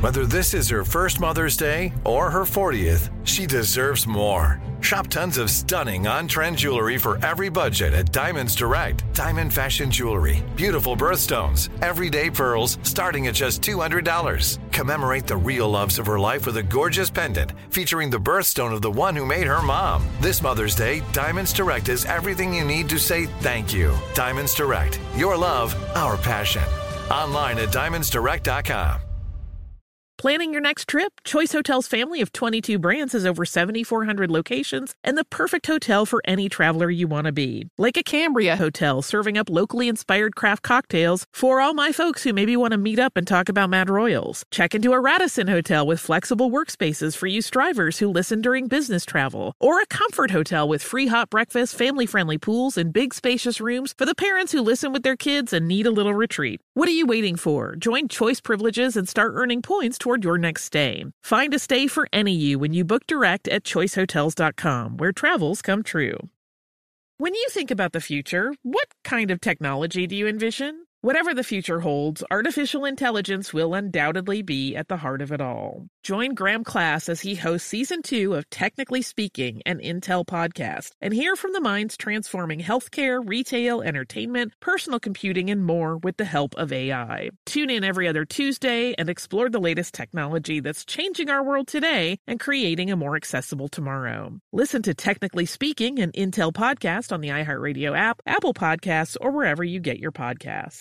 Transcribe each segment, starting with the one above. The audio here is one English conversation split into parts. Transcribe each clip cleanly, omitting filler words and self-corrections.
Whether this is her first Mother's Day or her 40th, she deserves more. Shop tons of stunning on-trend jewelry for every budget at Diamonds Direct. Diamond fashion jewelry, beautiful birthstones, everyday pearls starting at just $200. Commemorate the real loves of her life with a gorgeous pendant featuring the birthstone of the one who made her mom. This Mother's Day, Diamonds Direct is everything you need to say thank you. Diamonds Direct, your love, our passion. Online at diamondsdirect.com. Planning your next trip? Choice Hotels' family of 22 brands has over 7,400 locations and the perfect hotel for any traveler you want to be. Like a Cambria Hotel, serving up locally inspired craft cocktails for all my folks who maybe want to meet up and talk about Mad Royals. Check into a Radisson Hotel with flexible workspaces for you strivers who listen during business travel. Or a Comfort Hotel with free hot breakfast, family-friendly pools, and big spacious rooms for the parents who listen with their kids and need a little retreat. What are you waiting for? Join Choice Privileges and start earning points toward your next stay. Find a stay for any you when you book direct at choicehotels.com, where travels come true. When you think about the future, what kind of technology do you envision? Whatever the future holds, artificial intelligence will undoubtedly be at the heart of it all. Join Graham Class as he hosts Season 2 of Technically Speaking, an Intel podcast, and hear from the minds transforming healthcare, retail, entertainment, personal computing, and more with the help of AI. Tune in every other Tuesday and explore the latest technology that's changing our world today and creating a more accessible tomorrow. Listen to Technically Speaking, an Intel podcast on the iHeartRadio app, Apple Podcasts, or wherever you get your podcasts.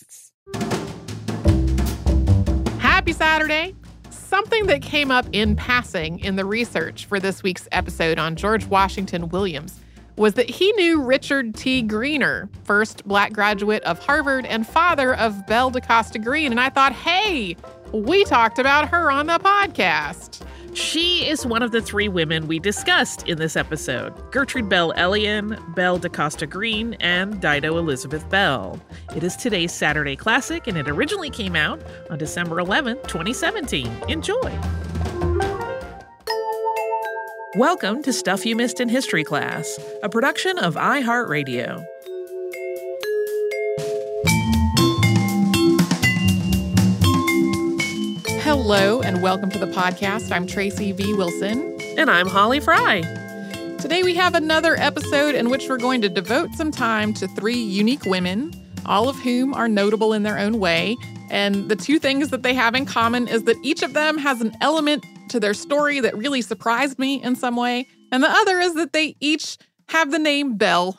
Happy Saturday! Something that came up in passing in the research for this week's episode on George Washington Williams was that he knew Richard T. Greener, first Black graduate of Harvard and father of Belle DeCosta Green. And I thought, hey, we talked about her on the podcast. She is one of the three women we discussed in this episode: Gertrude Bell Elion, Belle DeCosta Green, and Dido Elizabeth Bell. It is today's Saturday Classic, and it originally came out on December 11th, 2017. Enjoy! Welcome to Stuff You Missed in History Class, a production of iHeartRadio. Hello and welcome to the podcast. I'm Tracy V. Wilson. And I'm Holly Fry. Today we have another episode in which we're going to devote some time to three unique women, all of whom are notable in their own way. And the two things that they have in common is that each of them has an element to their story that really surprised me in some way. And the other is that they each have the name Belle.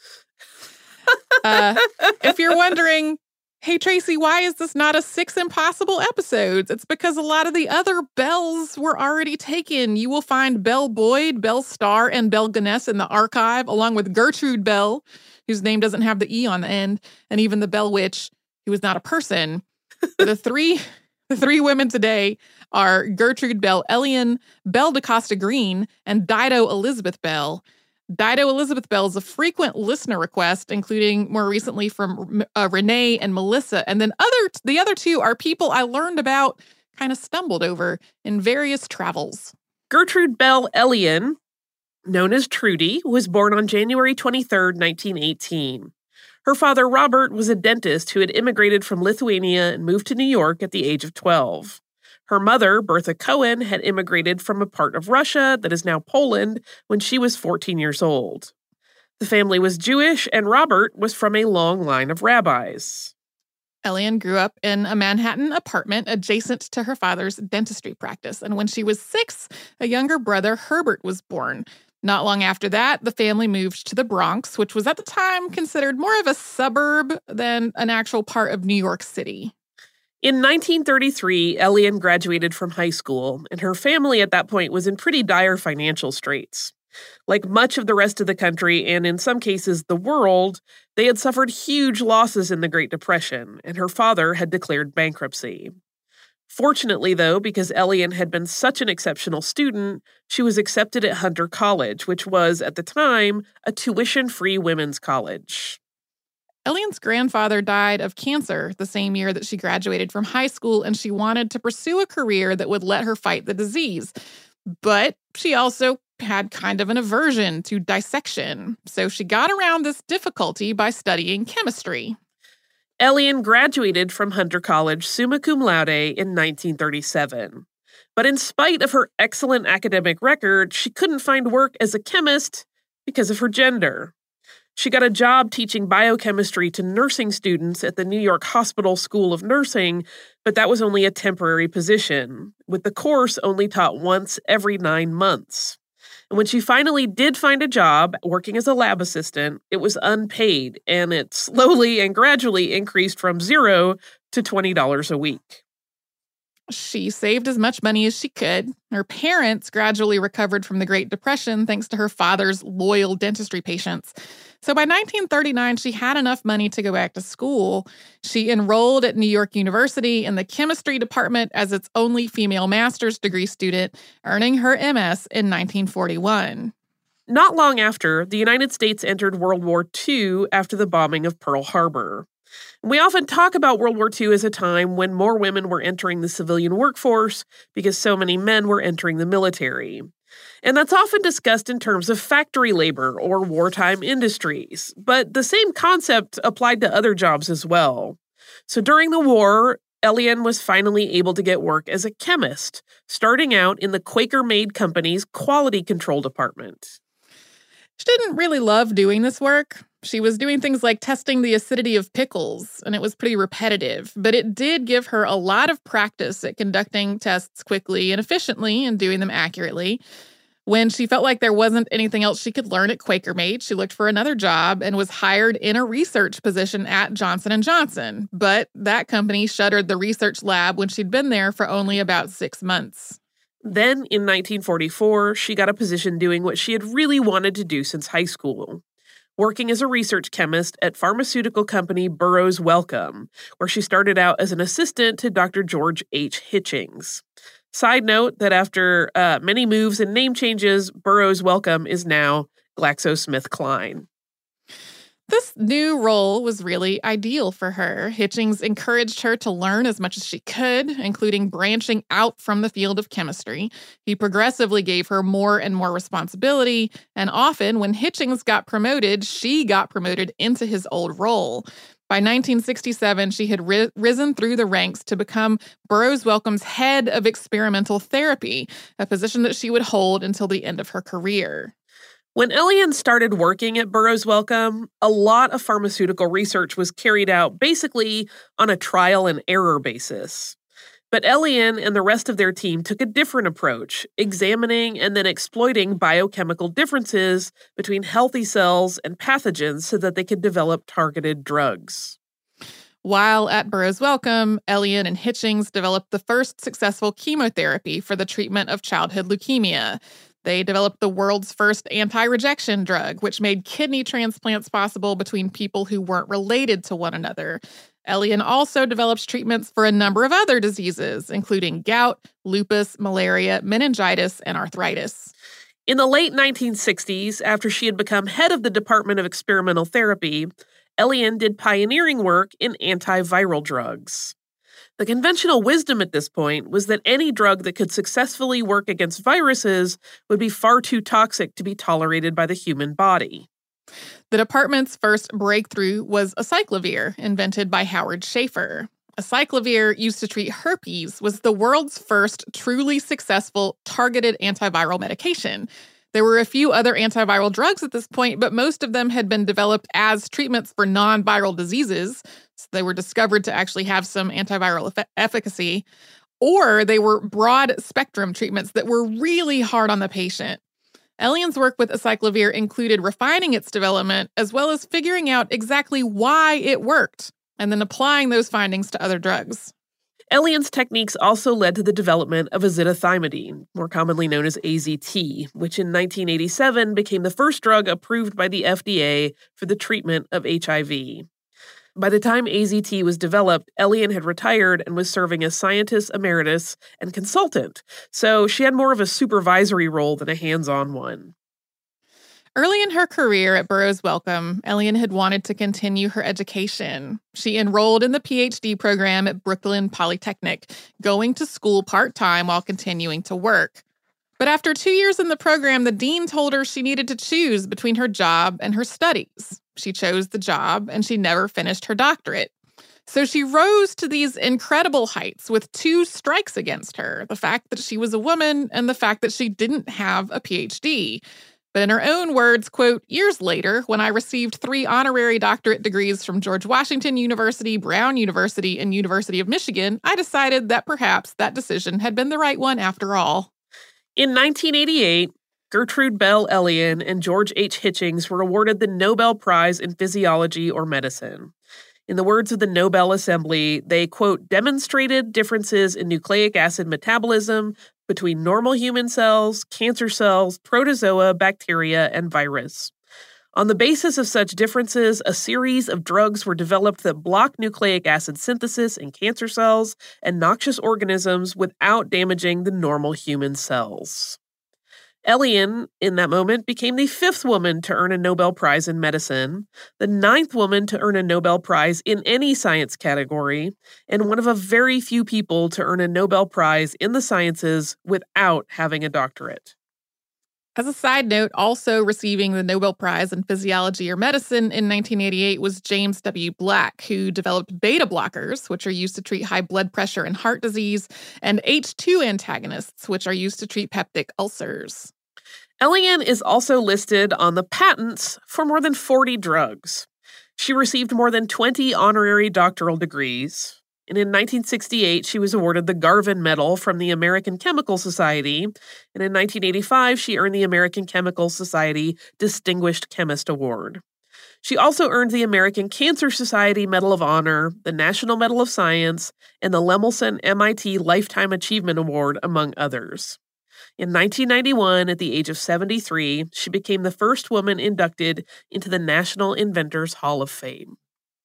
If you're wondering, hey, Tracy, why is this not a 6 Impossible episodes? It's because a lot of the other Bells were already taken. You will find Belle Boyd, Belle Starr, and Belle Gunness in the archive, along with Gertrude Bell, whose name doesn't have the E on the end, and even the Bell Witch, who is not a person. The three women today are Gertrude Bell Elion, Belle DeCosta Green, and Dido Elizabeth Bell. Dido Elizabeth Bell is a frequent listener request, including more recently from Renee and Melissa. And then the other two are people I learned about, kind of stumbled over in various travels. Gertrude Bell Elion, known as Trudy, was born on January 23rd, 1918. Her father, Robert, was a dentist who had immigrated from Lithuania and moved to New York at the age of 12. Her mother, Bertha Cohen, had immigrated from a part of Russia that is now Poland when she was 14 years old. The family was Jewish, and Robert was from a long line of rabbis. Elion grew up in a Manhattan apartment adjacent to her father's dentistry practice, and when she was 6, a younger brother, Herbert, was born. Not long after that, the family moved to the Bronx, which was at the time considered more of a suburb than an actual part of New York City. In 1933, Elion graduated from high school, and her family at that point was in pretty dire financial straits. Like much of the rest of the country, and in some cases the world, they had suffered huge losses in the Great Depression, and her father had declared bankruptcy. Fortunately, though, because Elion had been such an exceptional student, she was accepted at Hunter College, which was, at the time, a tuition-free women's college. Elion's grandfather died of cancer the same year that she graduated from high school, and she wanted to pursue a career that would let her fight the disease. But she also had kind of an aversion to dissection, so she got around this difficulty by studying chemistry. Elion graduated from Hunter College summa cum laude in 1937. But in spite of her excellent academic record, she couldn't find work as a chemist because of her gender. She got a job teaching biochemistry to nursing students at the New York Hospital School of Nursing, but that was only a temporary position, with the course only taught once every 9 months. And when she finally did find a job working as a lab assistant, it was unpaid, and it slowly and gradually increased from $0 to $20 a week. She saved as much money as she could. Her parents gradually recovered from the Great Depression thanks to her father's loyal dentistry patients. So by 1939, she had enough money to go back to school. She enrolled at New York University in the chemistry department as its only female master's degree student, earning her MS in 1941. Not long after, the United States entered World War II after the bombing of Pearl Harbor. We often talk about World War II as a time when more women were entering the civilian workforce because so many men were entering the military. And that's often discussed in terms of factory labor or wartime industries, but the same concept applied to other jobs as well. So during the war, Elian was finally able to get work as a chemist, starting out in the Quaker Maid Company's quality control department. She didn't really love doing this work. She was doing things like testing the acidity of pickles, and it was pretty repetitive, but it did give her a lot of practice at conducting tests quickly and efficiently and doing them accurately. When she felt like there wasn't anything else she could learn at Quaker Maid, she looked for another job and was hired in a research position at Johnson & Johnson, but that company shuttered the research lab when she'd been there for only about 6 months. Then, in 1944, she got a position doing what she had really wanted to do since high school, working as a research chemist at pharmaceutical company Burroughs Wellcome, where she started out as an assistant to Dr. George H. Hitchings. Side note that after many moves and name changes, Burroughs Wellcome is now GlaxoSmithKline. This new role was really ideal for her. Hitchings encouraged her to learn as much as she could, including branching out from the field of chemistry. He progressively gave her more and more responsibility, and often when Hitchings got promoted, she got promoted into his old role. By 1967, she had risen through the ranks to become Burroughs Wellcome's head of experimental therapy, a position that she would hold until the end of her career. When Elian started working at Burroughs Wellcome, a lot of pharmaceutical research was carried out basically on a trial and error basis. But Elian and the rest of their team took a different approach, examining and then exploiting biochemical differences between healthy cells and pathogens so that they could develop targeted drugs. While at Burroughs Wellcome, Elian and Hitchings developed the first successful chemotherapy for the treatment of childhood leukemia. They developed the world's first anti-rejection drug, which made kidney transplants possible between people who weren't related to one another. Elian also develops treatments for a number of other diseases, including gout, lupus, malaria, meningitis, and arthritis. In the late 1960s, after she had become head of the Department of Experimental Therapy, Elian did pioneering work in antiviral drugs. The conventional wisdom at this point was that any drug that could successfully work against viruses would be far too toxic to be tolerated by the human body. The department's first breakthrough was acyclovir, invented by Howard Schaefer. Acyclovir, used to treat herpes, was the world's first truly successful targeted antiviral medication. There were a few other antiviral drugs at this point, but most of them had been developed as treatments for non-viral diseases. So they were discovered to actually have some antiviral efficacy, or they were broad-spectrum treatments that were really hard on the patient. Elian's work with acyclovir included refining its development, as well as figuring out exactly why it worked, and then applying those findings to other drugs. Elian's techniques also led to the development of azithromycin, more commonly known as AZT, which in 1987 became the first drug approved by the FDA for the treatment of HIV. By the time AZT was developed, Elian had retired and was serving as scientist emeritus and consultant, so she had more of a supervisory role than a hands-on one. Early in her career at Burroughs Wellcome, Elian had wanted to continue her education. She enrolled in the PhD program at Brooklyn Polytechnic, going to school part-time while continuing to work. But after 2 years in the program, the dean told her she needed to choose between her job and her studies. She chose the job, and she never finished her doctorate. So she rose to these incredible heights with two strikes against her, the fact that she was a woman and the fact that she didn't have a PhD. But in her own words, quote, "Years later, when I received 3 honorary doctorate degrees from George Washington University, Brown University, and University of Michigan, I decided that perhaps that decision had been the right one after all." In 1988, Gertrude Bell Elion and George H. Hitchings were awarded the Nobel Prize in Physiology or Medicine. In the words of the Nobel Assembly, they, quote, "demonstrated differences in nucleic acid metabolism between normal human cells, cancer cells, protozoa, bacteria, and virus. On the basis of such differences, a series of drugs were developed that block nucleic acid synthesis in cancer cells and noxious organisms without damaging the normal human cells." Elion, in that moment, became the 5th woman to earn a Nobel Prize in medicine, the 9th woman to earn a Nobel Prize in any science category, and one of a very few people to earn a Nobel Prize in the sciences without having a doctorate. As a side note, also receiving the Nobel Prize in Physiology or Medicine in 1988 was James W. Black, who developed beta blockers, which are used to treat high blood pressure and heart disease, and H2 antagonists, which are used to treat peptic ulcers. Elion is also listed on the patents for more than 40 drugs. She received more than 20 honorary doctoral degrees. And in 1968, she was awarded the Garvin Medal from the American Chemical Society. And in 1985, she earned the American Chemical Society Distinguished Chemist Award. She also earned the American Cancer Society Medal of Honor, the National Medal of Science, and the Lemelson MIT Lifetime Achievement Award, among others. In 1991, at the age of 73, she became the first woman inducted into the National Inventors Hall of Fame.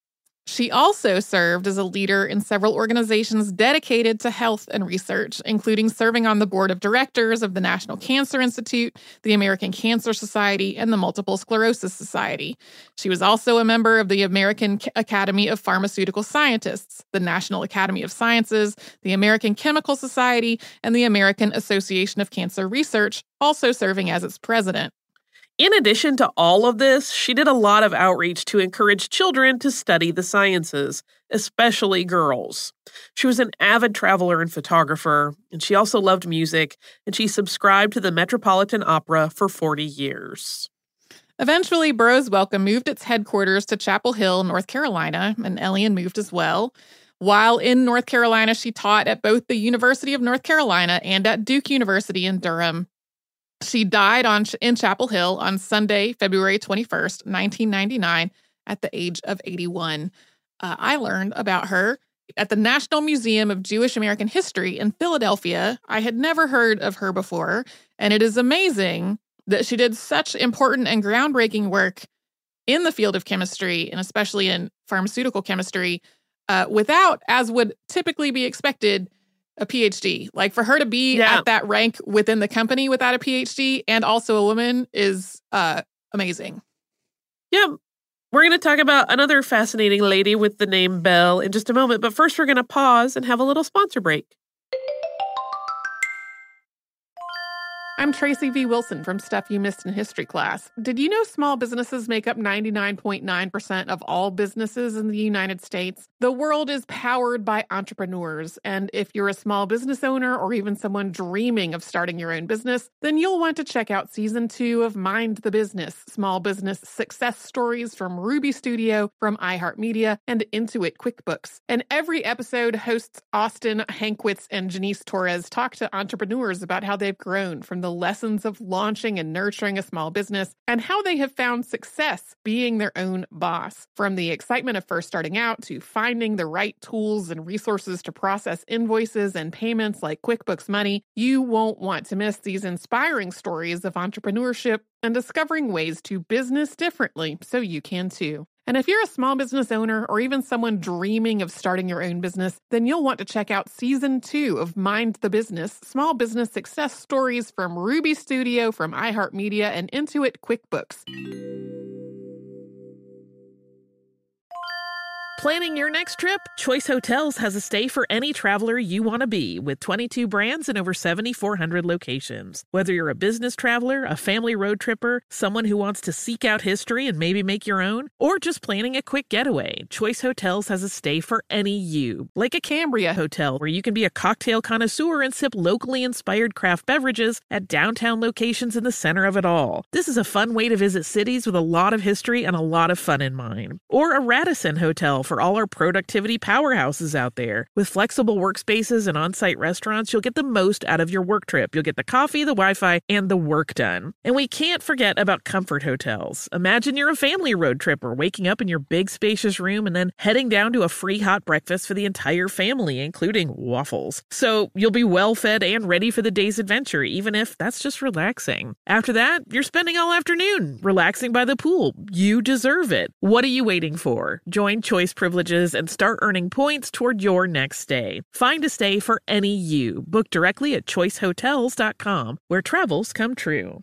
She also served as a leader in several organizations dedicated to health and research, including serving on the board of directors of the National Cancer Institute, the American Cancer Society, and the Multiple Sclerosis Society. She was also a member of the American Academy of Pharmaceutical Scientists, the National Academy of Sciences, the American Chemical Society, and the American Association of Cancer Research, also serving as its president. In addition to all of this, she did a lot of outreach to encourage children to study the sciences, especially girls. She was an avid traveler and photographer, and she also loved music, and she subscribed to the Metropolitan Opera for 40 years. Eventually, Burroughs Wellcome moved its headquarters to Chapel Hill, North Carolina, and Elion moved as well. While in North Carolina, she taught at both the University of North Carolina and at Duke University in Durham. She died in Chapel Hill on Sunday, February 21st, 1999, at the age of 81. I learned about her at the National Museum of Jewish American History in Philadelphia. I had never heard of her before, and it is amazing that she did such important and groundbreaking work in the field of chemistry, and especially in pharmaceutical chemistry, without, as would typically be expected, a PhD. Like, for her to be at that rank within the company without a PhD and also a woman is amazing. Yeah. We're going to talk about another fascinating lady with the name Bell in just a moment, but first we're going to pause and have a little sponsor break. I'm Tracy V. Wilson from Stuff You Missed in History Class. Did you know small businesses make up 99.9% of all businesses in the United States? The world is powered by entrepreneurs, and if you're a small business owner or even someone dreaming of starting your own business, then you'll want to check out Season 2 of Mind the Business, Small Business Success Stories from Ruby Studio, from iHeartMedia, and Intuit QuickBooks. And every episode, hosts Austin Hankwitz and Janice Torres talk to entrepreneurs about how they've grown from the lessons of launching and nurturing a small business and how they have found success being their own boss. From the excitement of first starting out to finding the right tools and resources to process invoices and payments like QuickBooks Money, you won't want to miss these inspiring stories of entrepreneurship and discovering ways to business differently so you can too. And if you're a small business owner or even someone dreaming of starting your own business, then you'll want to check out Season 2 of Mind the Business, Small Business Success Stories from Ruby Studio, from iHeartMedia, and Intuit QuickBooks. Planning your next trip? Choice Hotels has a stay for any traveler you want to be, with 22 brands and over 7,400 locations. Whether you're a business traveler, a family road tripper, someone who wants to seek out history and maybe make your own, or just planning a quick getaway, Choice Hotels has a stay for any you. Like a Cambria Hotel, where you can be a cocktail connoisseur and sip locally inspired craft beverages at downtown locations in the center of it all. This is a fun way to visit cities with a lot of history and a lot of fun in mind. Or a Radisson Hotel for all our productivity powerhouses out there. With flexible workspaces and on-site restaurants, you'll get the most out of your work trip. You'll get the coffee, the Wi-Fi, and the work done. And we can't forget about Comfort Hotels. Imagine you're a family road tripper, waking up in your big spacious room and then heading down to a free hot breakfast for the entire family, including waffles. So you'll be well fed and ready for the day's adventure, even if that's just relaxing. After that, you're spending all afternoon relaxing by the pool. You deserve it. What are you waiting for? Join Choice Privileges and start earning points toward your next stay. Find a stay for any you. Book directly at choicehotels.com, where travels come true.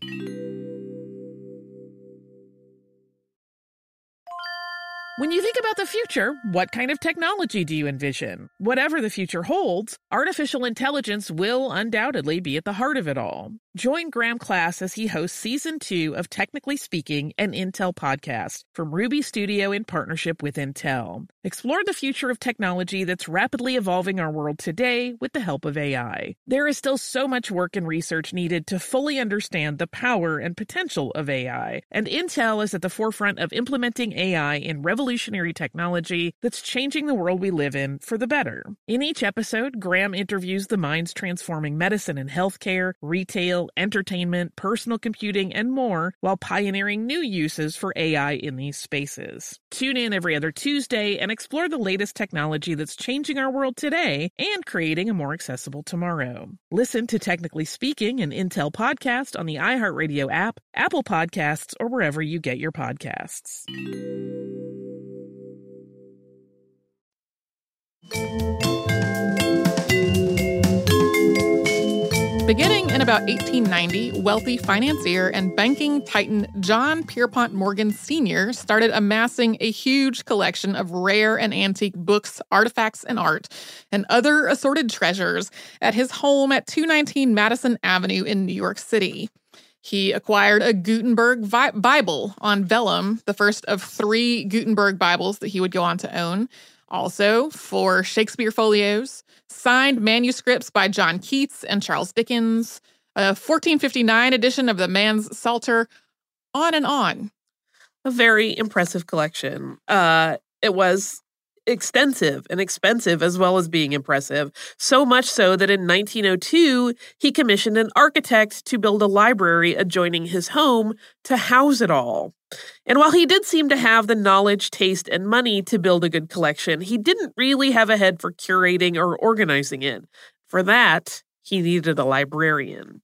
When you think about the future, what kind of technology do you envision? Whatever the future holds, artificial intelligence will undoubtedly be at the heart of it all. Join Graham Class as he hosts Season 2 of Technically Speaking, an Intel podcast from Ruby Studio in partnership with Intel. Explore the future of technology that's rapidly evolving our world today with the help of AI. There is still so much work and research needed to fully understand the power and potential of AI, and Intel is at the forefront of implementing AI in revolutionary technology that's changing the world we live in for the better. In each episode, Graham interviews the minds transforming medicine and healthcare, retail, entertainment, personal computing, and more, while pioneering new uses for AI in these spaces. Tune in every other Tuesday and explore the latest technology that's changing our world today and creating a more accessible tomorrow. Listen to Technically Speaking, an Intel podcast on the iHeartRadio app, Apple Podcasts, or wherever you get your podcasts. Beginning in about 1890, wealthy financier and banking titan John Pierpont Morgan Sr. started amassing a huge collection of rare and antique books, artifacts, and art, and other assorted treasures at his home at 219 Madison Avenue in New York City. He acquired a Gutenberg Bible on vellum, the first of 3 Gutenberg Bibles that he would go on to own. Also, 4 Shakespeare folios, signed manuscripts by John Keats and Charles Dickens, a 1459 edition of the Man's Psalter, on and on. A very impressive collection. It was extensive and expensive as well as being impressive, so much so that in 1902, he commissioned an architect to build a library adjoining his home to house it all. And while he did seem to have the knowledge, taste, and money to build a good collection, he didn't really have a head for curating or organizing it. For that, he needed a librarian.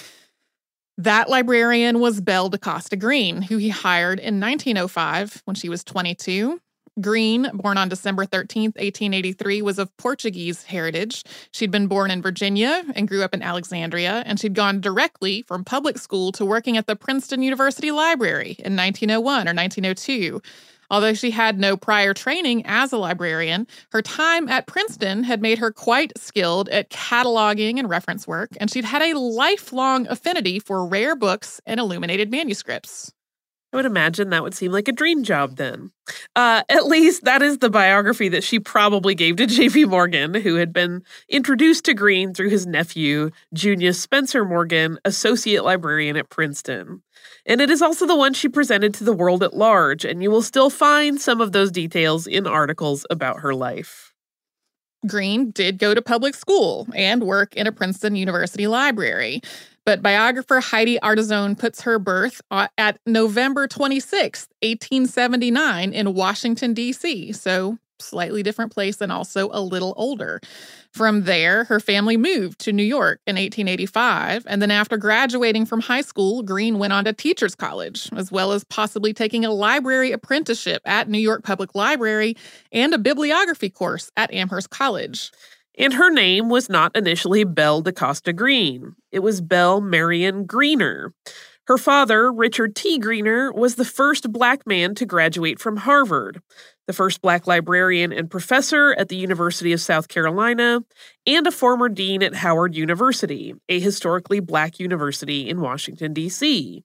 That librarian was Belle DaCosta Green, who he hired in 1905 when she was 22. Green, born on December 13th, 1883, was of Portuguese heritage. She'd been born in Virginia and grew up in Alexandria, and she'd gone directly from public school to working at the Princeton University Library in 1901 or 1902. Although she had no prior training as a librarian, her time at Princeton had made her quite skilled at cataloging and reference work, and she'd had a lifelong affinity for rare books and illuminated manuscripts. I would imagine that would seem like a dream job then. At least that is the biography that she probably gave to J.P. Morgan, who had been introduced to Green through his nephew, Junius Spencer Morgan, associate librarian at Princeton. And it is also the one she presented to the world at large, and you will still find some of those details in articles about her life. Green did go to public school and work in a Princeton University library. But biographer Heidi Artizone puts her birth at November 26, 1879 in Washington, D.C., so slightly different place and also a little older. From there, her family moved to New York in 1885, and then after graduating from high school, Green went on to Teachers College, as well as possibly taking a library apprenticeship at New York Public Library and a bibliography course at Amherst College. And her name was not initially Belle DaCosta Green. It was Belle Marion Greener. Her father, Richard T. Greener, was the first Black man to graduate from Harvard, the first Black librarian and professor at the University of South Carolina, and a former dean at Howard University, a historically Black university in Washington, D.C.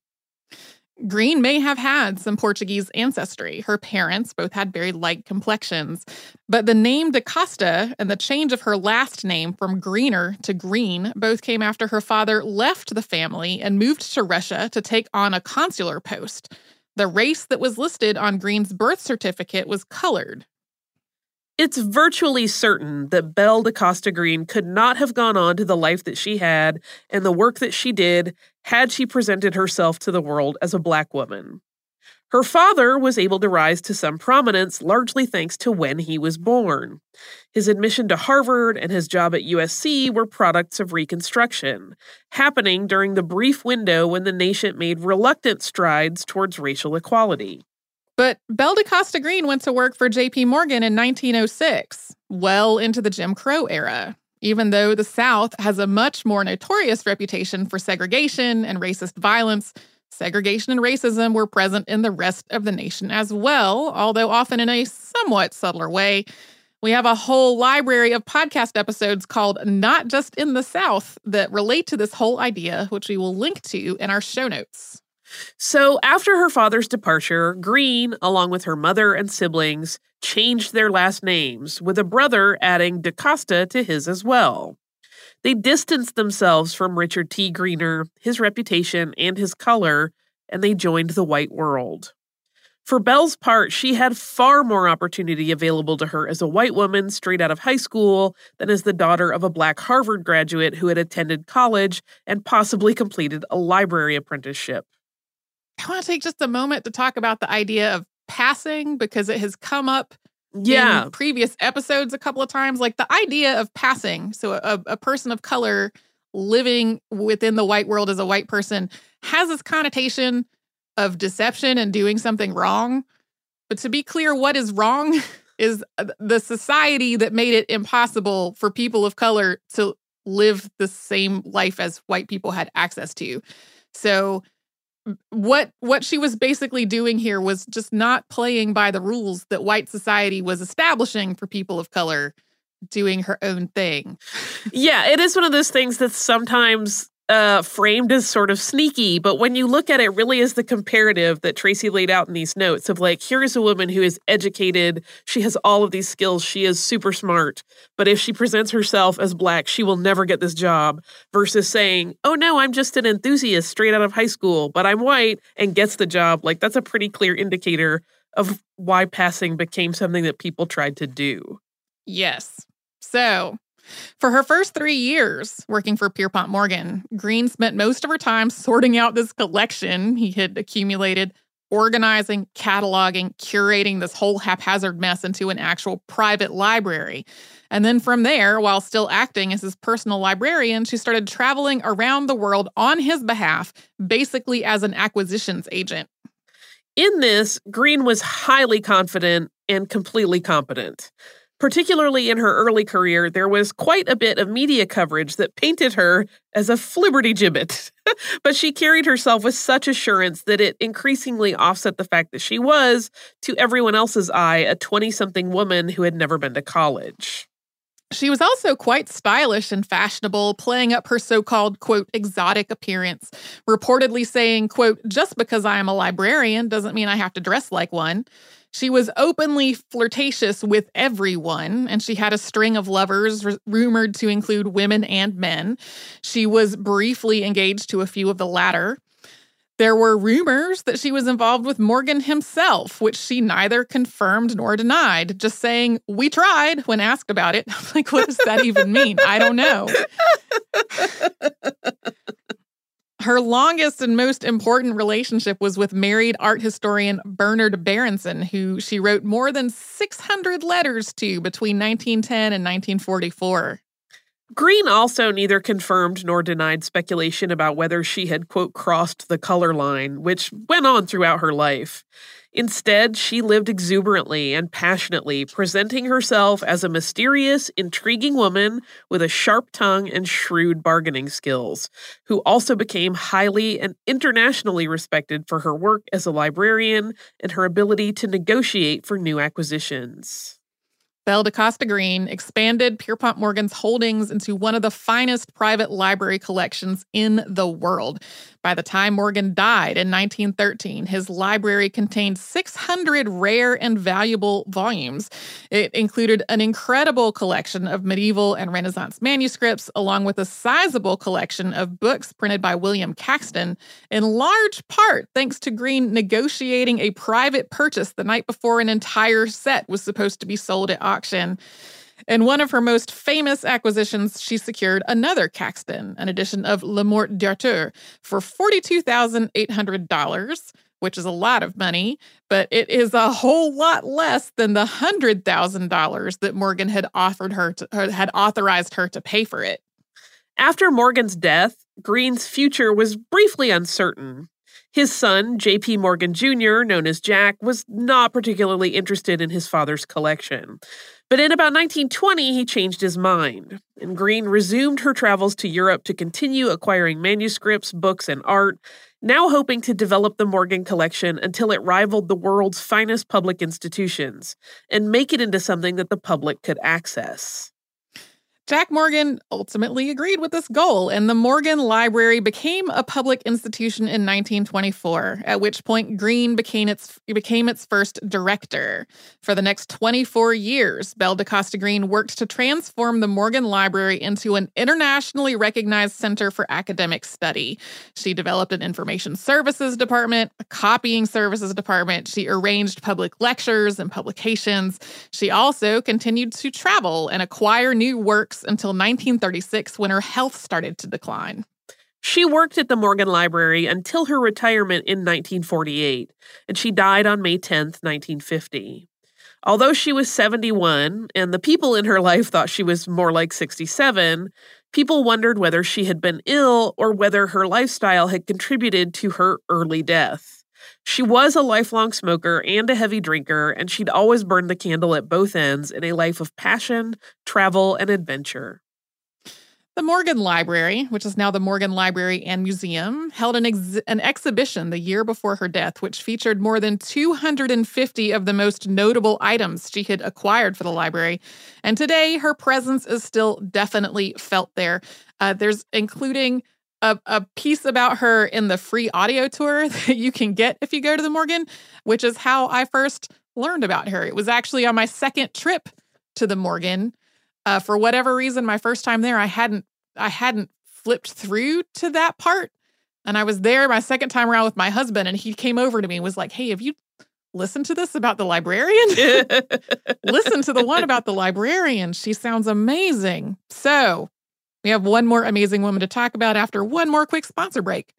Green may have had some Portuguese ancestry. Her parents both had very light complexions. But the name DaCosta and the change of her last name from Greener to Green both came after her father left the family and moved to Russia to take on a consular post. The race that was listed on Green's birth certificate was colored. It's virtually certain that Belle DaCosta Green could not have gone on to the life that she had and the work that she did had she presented herself to the world as a Black woman. Her father was able to rise to some prominence largely thanks to when he was born. His admission to Harvard and his job at USC were products of Reconstruction, happening during the brief window when the nation made reluctant strides towards racial equality. But Belle DaCosta Green went to work for J.P. Morgan in 1906, well into the Jim Crow era, even though the South has a much more notorious reputation for segregation and racist violence. Segregation and racism were present in the rest of the nation as well, although often in a somewhat subtler way. We have a whole library of podcast episodes called Not Just in the South that relate to this whole idea, which we will link to in our show notes. So after her father's departure, Green, along with her mother and siblings, changed their last names, with a brother adding DaCosta to his as well. They distanced themselves from Richard T. Greener, his reputation, and his color, and they joined the white world. For Belle's part, she had far more opportunity available to her as a white woman straight out of high school than as the daughter of a Black Harvard graduate who had attended college and possibly completed a library apprenticeship. I want to take just a moment to talk about the idea of passing because it has come up in previous episodes a couple of times. Like the idea of passing, so a person of color living within the white world as a white person has this connotation of deception and doing something wrong. But to be clear, what is wrong is the society that made it impossible for people of color to live the same life as white people had access to. So what she was basically doing here was just not playing by the rules that white society was establishing for people of color, doing her own thing. Yeah, it is one of those things that's sometimes framed as sort of sneaky, but when you look at it really as the comparative that Tracy laid out in these notes of like, here is a woman who is educated, she has all of these skills, she is super smart, but if she presents herself as Black, she will never get this job, versus saying, oh no, I'm just an enthusiast straight out of high school, but I'm white and gets the job. Like that's a pretty clear indicator of why passing became something that people tried to do. Yes. So for her first 3 years working for Pierpont Morgan, Green spent most of her time sorting out this collection he had accumulated, organizing, cataloging, curating this whole haphazard mess into an actual private library. And then from there, while still acting as his personal librarian, she started traveling around the world on his behalf, basically as an acquisitions agent. In this, Green was highly confident and completely competent. Particularly in her early career, there was quite a bit of media coverage that painted her as a flibbertigibbet. But she carried herself with such assurance that it increasingly offset the fact that she was, to everyone else's eye, a 20-something woman who had never been to college. She was also quite stylish and fashionable, playing up her so-called, quote, exotic appearance, reportedly saying, quote, just because I am a librarian doesn't mean I have to dress like one. She was openly flirtatious with everyone, and she had a string of lovers rumored to include women and men. She was briefly engaged to a few of the latter. There were rumors that she was involved with Morgan himself, which she neither confirmed nor denied, just saying, we tried when asked about it. I'm like, what does that even mean? I don't know. Her longest and most important relationship was with married art historian Bernard Berenson, who she wrote more than 600 letters to between 1910 and 1944. Green also neither confirmed nor denied speculation about whether she had, quote, crossed the color line, which went on throughout her life. Instead, she lived exuberantly and passionately, presenting herself as a mysterious, intriguing woman with a sharp tongue and shrewd bargaining skills, who also became highly and internationally respected for her work as a librarian and her ability to negotiate for new acquisitions. Belle DeCosta Green expanded Pierpont Morgan's holdings into one of the finest private library collections in the world. By the time Morgan died in 1913, his library contained 600 rare and valuable volumes. It included an incredible collection of medieval and Renaissance manuscripts, along with a sizable collection of books printed by William Caxton, in large part thanks to Green negotiating a private purchase the night before an entire set was supposed to be sold at auction. In one of her most famous acquisitions, she secured another Caxton, an edition of Le Morte d'Arthur, for $42,800, which is a lot of money, but it is a whole lot less than the $100,000 that Morgan had authorized her to pay for it. After Morgan's death, Green's future was briefly uncertain. His son, J.P. Morgan Jr., known as Jack, was not particularly interested in his father's collection. But in about 1920, he changed his mind, and Green resumed her travels to Europe to continue acquiring manuscripts, books, and art, now hoping to develop the Morgan collection until it rivaled the world's finest public institutions and make it into something that the public could access. Jack Morgan ultimately agreed with this goal, and the Morgan Library became a public institution in 1924, at which point Green became its first director. For the next 24 years, Belle DeCosta Green worked to transform the Morgan Library into an internationally recognized center for academic study. She developed an information services department, a copying services department. She arranged public lectures and publications. She also continued to travel and acquire new works until 1936, when her health started to decline. She worked at the Morgan Library until her retirement in 1948, and she died on May 10th, 1950. Although she was 71, and the people in her life thought she was more like 67, people wondered whether she had been ill or whether her lifestyle had contributed to her early death. She was a lifelong smoker and a heavy drinker, and she'd always burned the candle at both ends in a life of passion, travel, and adventure. The Morgan Library, which is now the Morgan Library and Museum, held an exhibition the year before her death, which featured more than 250 of the most notable items she had acquired for the library. And today, her presence is still definitely felt there. There's including a piece about her in the free audio tour that you can get if you go to the Morgan, which is how I first learned about her. It was actually on my second trip to the Morgan. For whatever reason, my first time there, I hadn't flipped through to that part. And I was there my second time around with my husband, and he came over to me and was like, "Hey, have you listened to this about the librarian? Listen to the one about the librarian. She sounds amazing." So we have one more amazing woman to talk about after one more quick sponsor break.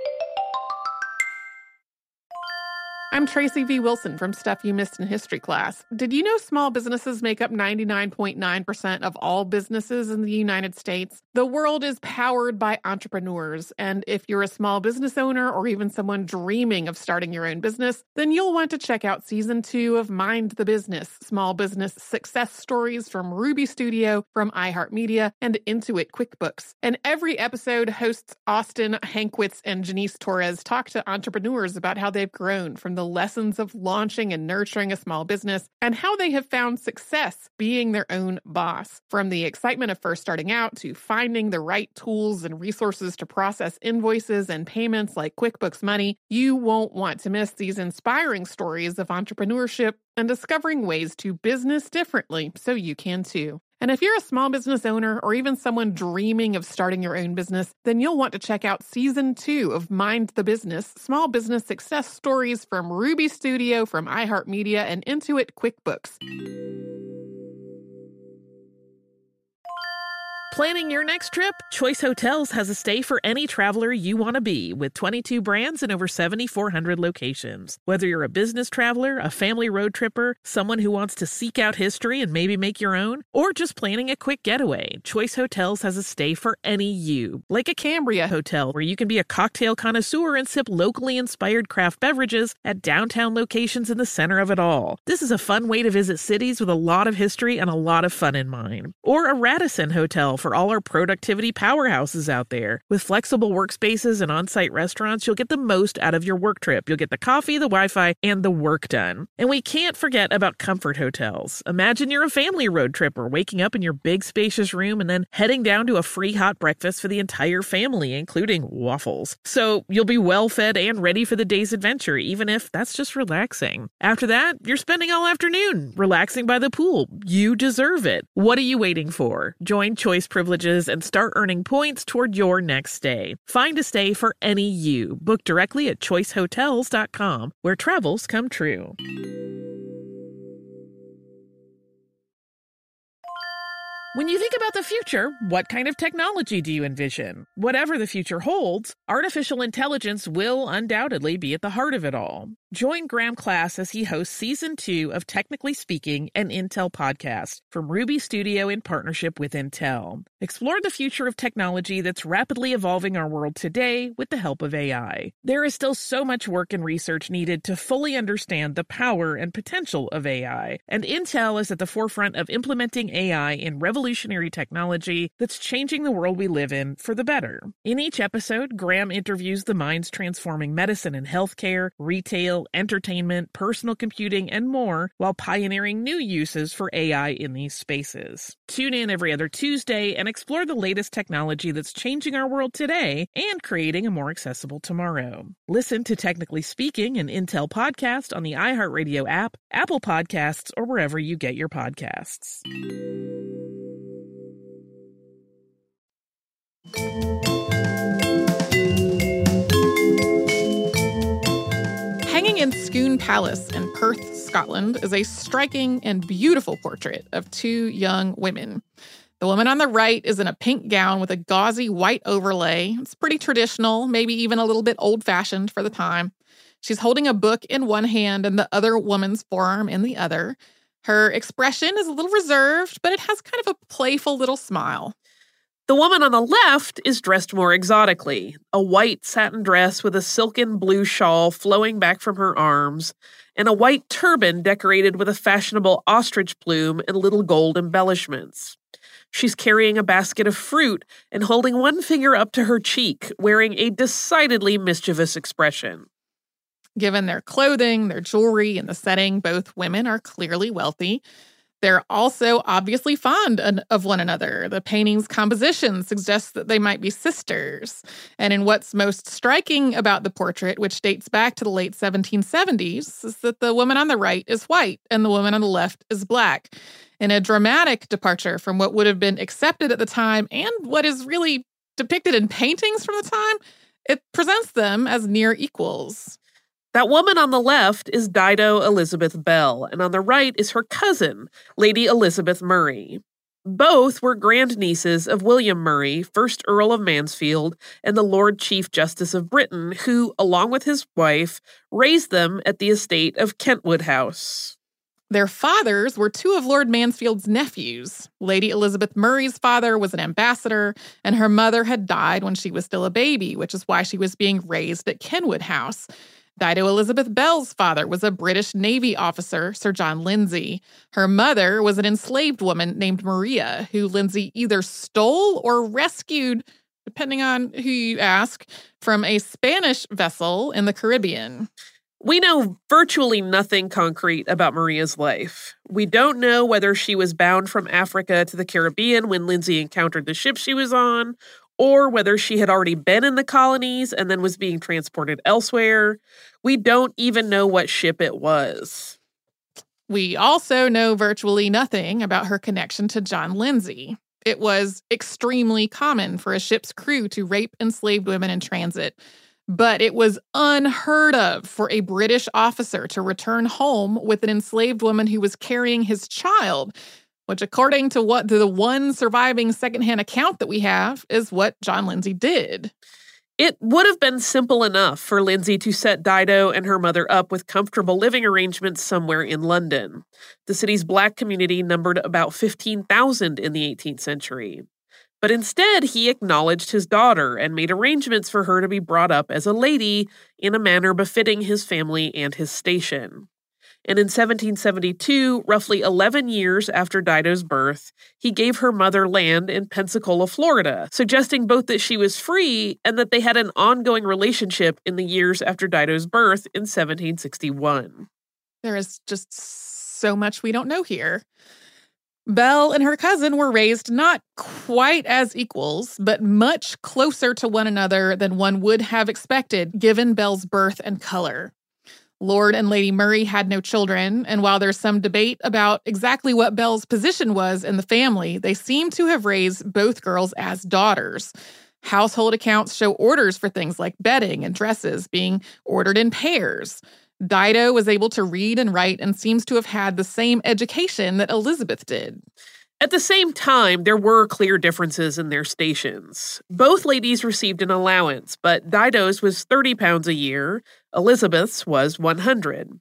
I'm Tracy V. Wilson from Stuff You Missed in History Class. Did you know small businesses make up 99.9% of all businesses in the United States? The world is powered by entrepreneurs, and if you're a small business owner or even someone dreaming of starting your own business, then you'll want to check out Season 2 of Mind the Business, Small Business Success Stories from Ruby Studio, from iHeartMedia, and Intuit QuickBooks. And every episode, hosts Austin Hankwitz and Janice Torres talk to entrepreneurs about how they've grown from the lessons of launching and nurturing a small business and how they have found success being their own boss. From the excitement of first starting out to finding the right tools and resources to process invoices and payments like QuickBooks Money, you won't want to miss these inspiring stories of entrepreneurship and discovering ways to business differently so you can too. And if you're a small business owner or even someone dreaming of starting your own business, then you'll want to check out Season 2 of Mind the Business, Small Business Success Stories from Ruby Studio, from iHeartMedia, and Intuit QuickBooks. Planning your next trip? Choice Hotels has a stay for any traveler you want to be, with 22 brands and over 7,400 locations. Whether you're a business traveler, a family road tripper, someone who wants to seek out history and maybe make your own, or just planning a quick getaway, Choice Hotels has a stay for any you. Like a Cambria Hotel, where you can be a cocktail connoisseur and sip locally inspired craft beverages at downtown locations in the center of it all. This is a fun way to visit cities with a lot of history and a lot of fun in mind. Or a Radisson Hotel for all our productivity powerhouses out there. With flexible workspaces and on-site restaurants, you'll get the most out of your work trip. You'll get the coffee, the Wi-Fi, and the work done. And we can't forget about Comfort Hotels. Imagine you're a family road tripper, waking up in your big spacious room and then heading down to a free hot breakfast for the entire family, including waffles. So you'll be well fed and ready for the day's adventure, even if that's just relaxing. After that, you're spending all afternoon relaxing by the pool. You deserve it. What are you waiting for? Join Choice Privileges and start earning points toward your next stay. Find a stay for any you. Book directly at choicehotels.com, where travels come true. When you think about the future, what kind of technology do you envision? Whatever the future holds, artificial intelligence will undoubtedly be at the heart of it all. Join Graham Class as he hosts Season 2 of Technically Speaking, an Intel podcast from Ruby Studio in partnership with Intel. Explore the future of technology that's rapidly evolving our world today with the help of AI. There is still so much work and research needed to fully understand the power and potential of AI, and Intel is at the forefront of implementing AI in revolutionary technology that's changing the world we live in for the better. In each episode, Graham interviews the minds transforming medicine and healthcare, retail, entertainment, personal computing, and more, while pioneering new uses for AI in these spaces. Tune in every other Tuesday and explore the latest technology that's changing our world today and creating a more accessible tomorrow. Listen to Technically Speaking, an Intel podcast on the iHeartRadio app, Apple Podcasts, or wherever you get your podcasts. Hanging in Scone Palace in Perth, Scotland, is a striking and beautiful portrait of two young women. The woman on the right is in a pink gown with a gauzy white overlay. It's pretty traditional, maybe even a little bit old-fashioned for the time. She's holding a book in one hand and the other woman's forearm in the other. Her expression is a little reserved, but it has kind of a playful little smile. The woman on the left is dressed more exotically, a white satin dress with a silken blue shawl flowing back from her arms, and a white turban decorated with a fashionable ostrich plume and little gold embellishments. She's carrying a basket of fruit and holding one finger up to her cheek, wearing a decidedly mischievous expression. Given their clothing, their jewelry, and the setting, both women are clearly wealthy. They're also obviously fond of one another. The painting's composition suggests that they might be sisters. And in what's most striking about the portrait, which dates back to the late 1770s, is that the woman on the right is white and the woman on the left is black. In a dramatic departure from what would have been accepted at the time and what is really depicted in paintings from the time, it presents them as near equals. That woman on the left is Dido Elizabeth Bell, and on the right is her cousin, Lady Elizabeth Murray. Both were grandnieces of William Murray, 1st Earl of Mansfield, and the Lord Chief Justice of Britain, who, along with his wife, raised them at the estate of Kentwood House. Their fathers were two of Lord Mansfield's nephews. Lady Elizabeth Murray's father was an ambassador, and her mother had died when she was still a baby, which is why she was being raised at Kenwood House. Dido Elizabeth Bell's father was a British Navy officer, Sir John Lindsay. Her mother was an enslaved woman named Maria, who Lindsay either stole or rescued, depending on who you ask, from a Spanish vessel in the Caribbean. We know virtually nothing concrete about Maria's life. We don't know whether she was bound from Africa to the Caribbean when Lindsay encountered the ship she was on, or whether she had already been in the colonies and then was being transported elsewhere. We don't even know what ship it was. We also know virtually nothing about her connection to John Lindsay. It was extremely common for a ship's crew to rape enslaved women in transit, but it was unheard of for a British officer to return home with an enslaved woman who was carrying his child. which according to the one surviving secondhand account that we have is what John Lindsay did. It would have been simple enough for Lindsay to set Dido and her mother up with comfortable living arrangements somewhere in London. The city's black community numbered about 15,000 in the 18th century. But instead, he acknowledged his daughter and made arrangements for her to be brought up as a lady in a manner befitting his family and his station. And in 1772, roughly 11 years after Dido's birth, he gave her mother land in Pensacola, Florida, suggesting both that she was free and that they had an ongoing relationship in the years after Dido's birth in 1761. There is just so much we don't know here. Belle and her cousin were raised not quite as equals, but much closer to one another than one would have expected, given Belle's birth and color. Lord and Lady Murray had no children, and while there's some debate about exactly what Belle's position was in the family, they seem to have raised both girls as daughters. Household accounts show orders for things like bedding and dresses being ordered in pairs. Dido was able to read and write and seems to have had the same education that Elizabeth did. At the same time, there were clear differences in their stations. Both ladies received an allowance, but Dido's was £30 a year, Elizabeth's was 100.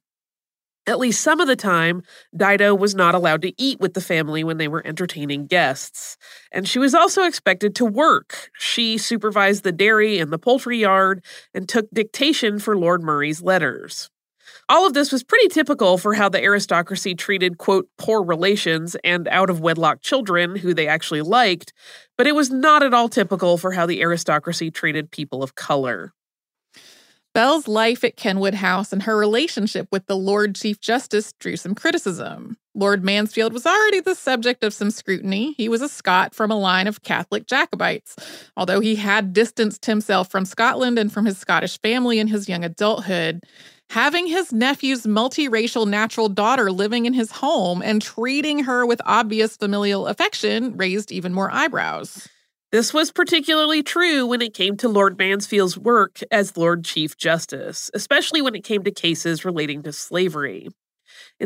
At least some of the time, Dido was not allowed to eat with the family when they were entertaining guests. And she was also expected to work. She supervised the dairy and the poultry yard and took dictation for Lord Murray's letters. All of this was pretty typical for how the aristocracy treated, quote, poor relations and out-of-wedlock children who they actually liked, but it was not at all typical for how the aristocracy treated people of color. Belle's life at Kenwood House and her relationship with the Lord Chief Justice drew some criticism. Lord Mansfield was already the subject of some scrutiny. He was a Scot from a line of Catholic Jacobites. Although he had distanced himself from Scotland and from his Scottish family in his young adulthood, having his nephew's multiracial natural daughter living in his home and treating her with obvious familial affection raised even more eyebrows. This was particularly true when it came to Lord Mansfield's work as Lord Chief Justice, especially when it came to cases relating to slavery. In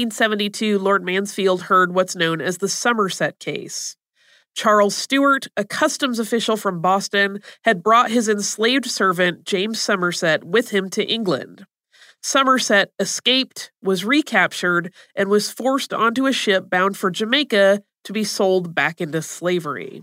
1772, Lord Mansfield heard what's known as the Somerset case. Charles Stewart, a customs official from Boston, had brought his enslaved servant, James Somerset, with him to England. Somerset escaped, was recaptured, and was forced onto a ship bound for Jamaica to be sold back into slavery.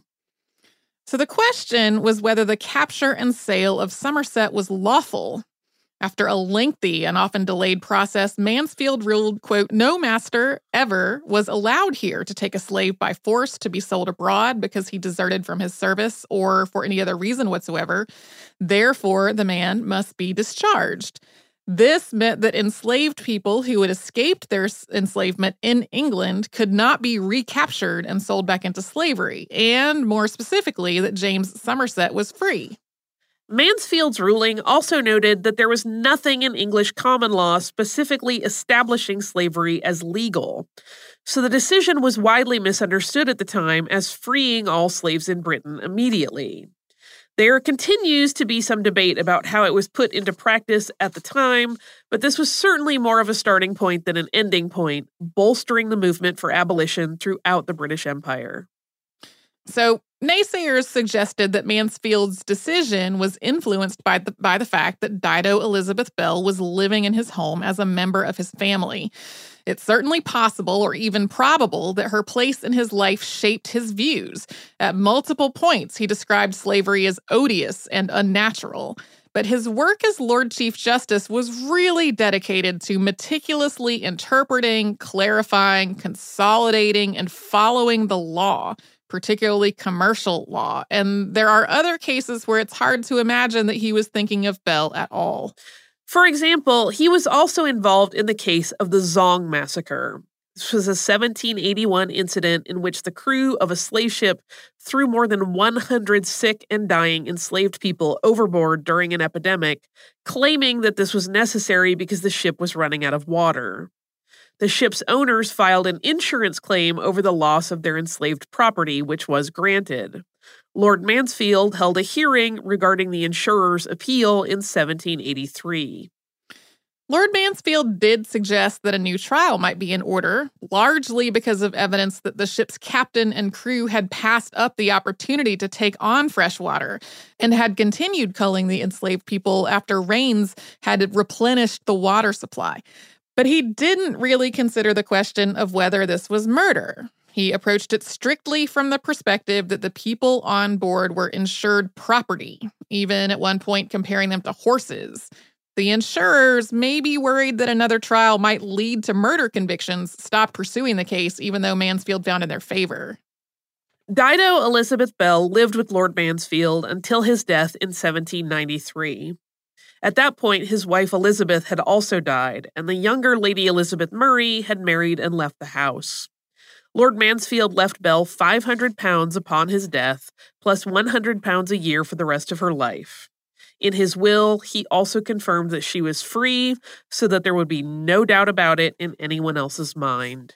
So the question was whether the capture and sale of Somerset was lawful. After a lengthy and often delayed process, Mansfield ruled, quote, no master ever was allowed here to take a slave by force to be sold abroad because he deserted from his service or for any other reason whatsoever. Therefore, the man must be discharged. This meant that enslaved people who had escaped their enslavement in England could not be recaptured and sold back into slavery, and more specifically, that James Somerset was free. Mansfield's ruling also noted that there was nothing in English common law specifically establishing slavery as legal, so the decision was widely misunderstood at the time as freeing all slaves in Britain immediately. There continues to be some debate about how it was put into practice at the time, but this was certainly more of a starting point than an ending point, bolstering the movement for abolition throughout the British Empire. So, naysayers suggested that Mansfield's decision was influenced by the fact that Dido Elizabeth Belle was living in his home as a member of his family. It's certainly possible or even probable that her place in his life shaped his views. At multiple points, he described slavery as odious and unnatural. But his work as Lord Chief Justice was really dedicated to meticulously interpreting, clarifying, consolidating, and following the law, particularly commercial law. And there are other cases where it's hard to imagine that he was thinking of Belle at all. For example, he was also involved in the case of the Zong Massacre. This was a 1781 incident in which the crew of a slave ship threw more than 100 sick and dying enslaved people overboard during an epidemic, claiming that this was necessary because the ship was running out of water. The ship's owners filed an insurance claim over the loss of their enslaved property, which was granted. Lord Mansfield held a hearing regarding the insurer's appeal in 1783. Lord Mansfield did suggest that a new trial might be in order, largely because of evidence that the ship's captain and crew had passed up the opportunity to take on fresh water and had continued culling the enslaved people after rains had replenished the water supply. But he didn't really consider the question of whether this was murder. He approached it strictly from the perspective that the people on board were insured property, even at one point comparing them to horses. The insurers, maybe worried that another trial might lead to murder convictions, stopped pursuing the case, even though Mansfield found in their favor. Dido Elizabeth Bell lived with Lord Mansfield until his death in 1793. At that point, his wife Elizabeth had also died, and the younger Lady Elizabeth Murray had married and left the house. Lord Mansfield left Bell £500 upon his death, plus £100 a year for the rest of her life. In his will, he also confirmed that she was free so that there would be no doubt about it in anyone else's mind.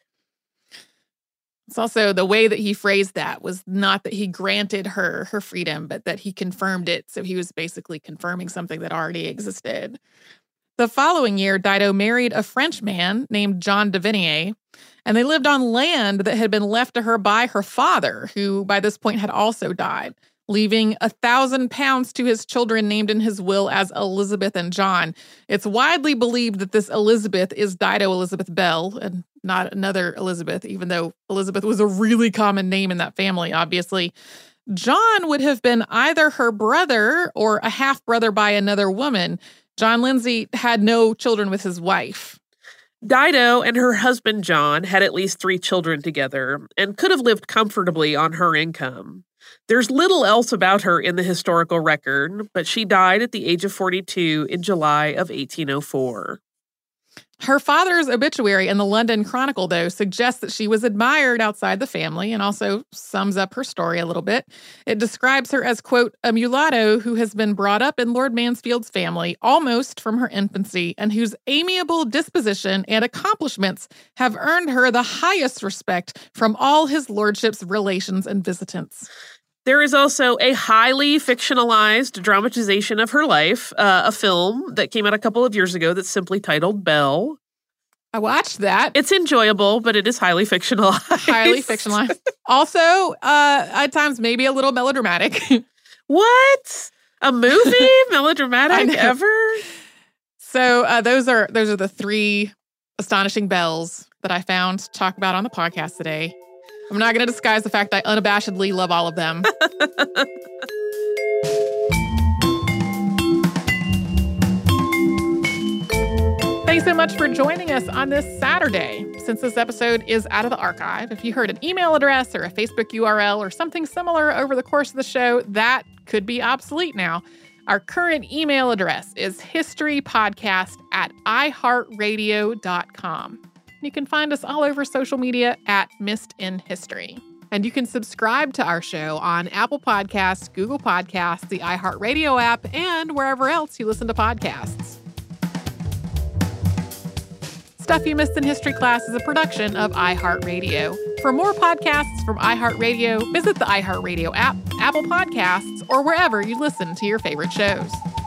It's also the way that he phrased that was not that he granted her freedom, but that he confirmed it. So he was basically confirming something that already existed. The following year, Dido married a French man named John de Vignier, and they lived on land that had been left to her by her father, who by this point had also died, leaving £1,000 to his children named in his will as Elizabeth and John. It's widely believed that this Elizabeth is Dido Elizabeth Bell and not another Elizabeth, even though Elizabeth was a really common name in that family, obviously. John would have been either her brother or a half-brother by another woman. John Lindsay had no children with his wife. Dido and her husband John had at least 3 children together and could have lived comfortably on her income. There's little else about her in the historical record, but she died at the age of 42 in July of 1804. Her father's obituary in the London Chronicle, though, suggests that she was admired outside the family and also sums up her story a little bit. It describes her as, quote, a mulatto who has been brought up in Lord Mansfield's family almost from her infancy and whose amiable disposition and accomplishments have earned her the highest respect from all his lordship's relations and visitants. There is also a highly fictionalized dramatization of her life, a film that came out a couple of years ago that's simply titled Belle. I watched that. It's enjoyable, but it is highly fictionalized. Highly fictionalized. Also, at times, maybe a little melodramatic. What? A movie? Melodramatic ever? So those are the 3 astonishing bells that I found to talk about on the podcast today. I'm not going to disguise the fact that I unabashedly love all of them. Thanks so much for joining us on this Saturday. Since this episode is out of the archive, if you heard an email address or a Facebook URL or something similar over the course of the show, that could be obsolete now. Our current email address is historypodcast@iheartradio.com. You can find us all over social media at Missed in History. And you can subscribe to our show on Apple Podcasts, Google Podcasts, the iHeartRadio app, and wherever else you listen to podcasts. Stuff You Missed in History Class is a production of iHeartRadio. For more podcasts from iHeartRadio, visit the iHeartRadio app, Apple Podcasts, or wherever you listen to your favorite shows.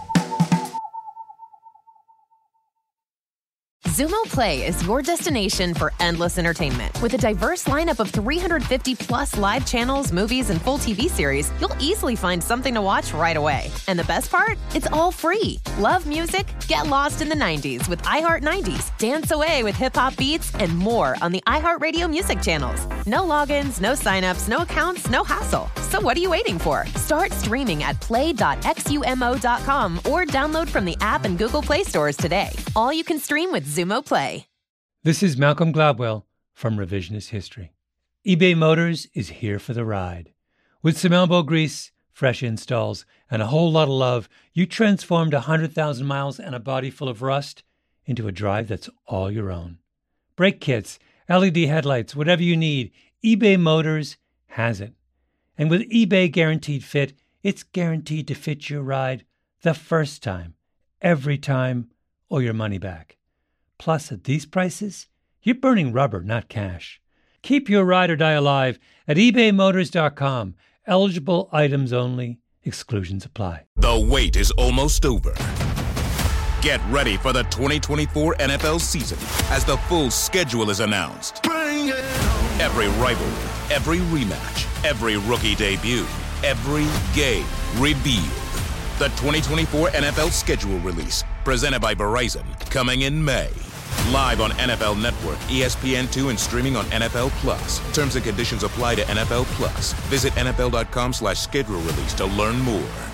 Xumo Play is your destination for endless entertainment. With a diverse lineup of 350-plus live channels, movies, and full TV series, you'll easily find something to watch right away. And the best part? It's all free. Love music? Get lost in the 90s with iHeart 90s, dance away with hip-hop beats, and more on the iHeartRadio music channels. No logins, no signups, no accounts, no hassle. So what are you waiting for? Start streaming at play.xumo.com or download from the app and Google Play stores today. All you can stream with Xumo Play. This is Malcolm Gladwell from Revisionist History. eBay Motors is here for the ride. With some elbow grease, fresh installs, and a whole lot of love, you transformed 100,000 miles and a body full of rust into a drive that's all your own. Brake kits, LED headlights, whatever you need, eBay Motors has it. And with eBay Guaranteed Fit, it's guaranteed to fit your ride the first time, every time, or your money back. Plus, at these prices, you're burning rubber, not cash. Keep your ride or die alive at ebaymotors.com. Eligible items only. Exclusions apply. The wait is almost over. Get ready for the 2024 NFL season as the full schedule is announced. Every rivalry, every rematch, every rookie debut, every game revealed. The 2024 NFL schedule release, presented by Verizon, coming in May. Live on NFL Network, ESPN2, and streaming on NFL Plus. Terms and conditions apply to NFL Plus. Visit NFL.com/schedule release to learn more.